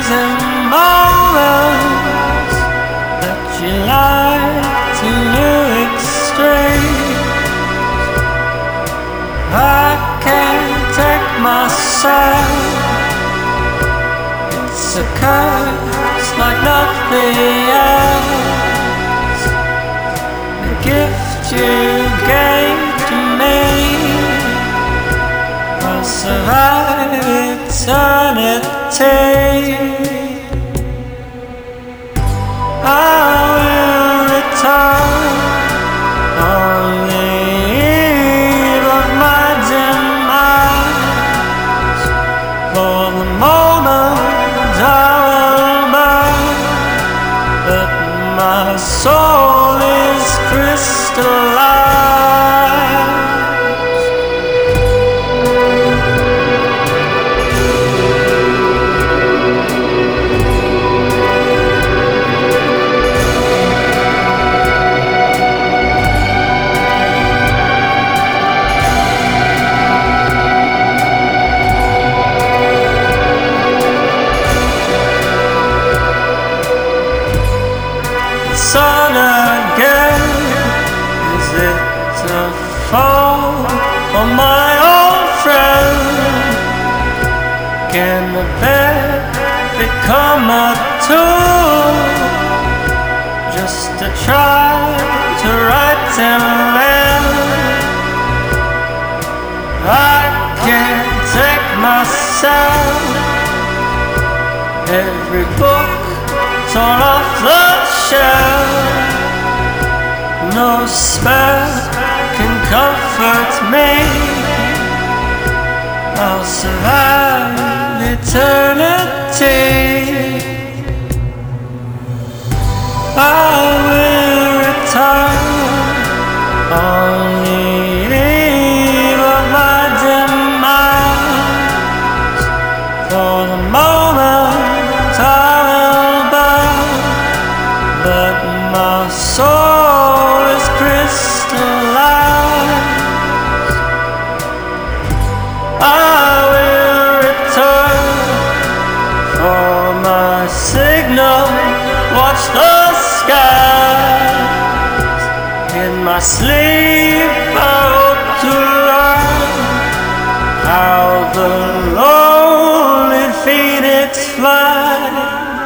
and moments that you like to exchange. I can't take myself. It's a curse like nothing else. The gift you gave to me will survive eternity. I will return on the eve of my demise. For the moment I will burn, but my soul is crystallized. Sun again, is it a fall for my old friend? Can the bed become a tool just to try to right and left? I can't take myself. Every book torn off the shelf, no spell can comfort me. I'll survive eternity. I will return on the eve of my demise. For the moment I will burn, but my soul is crystallized. I will return for my signal. Watch the skies. In my sleep I hope to learn how the lonely phoenix flies.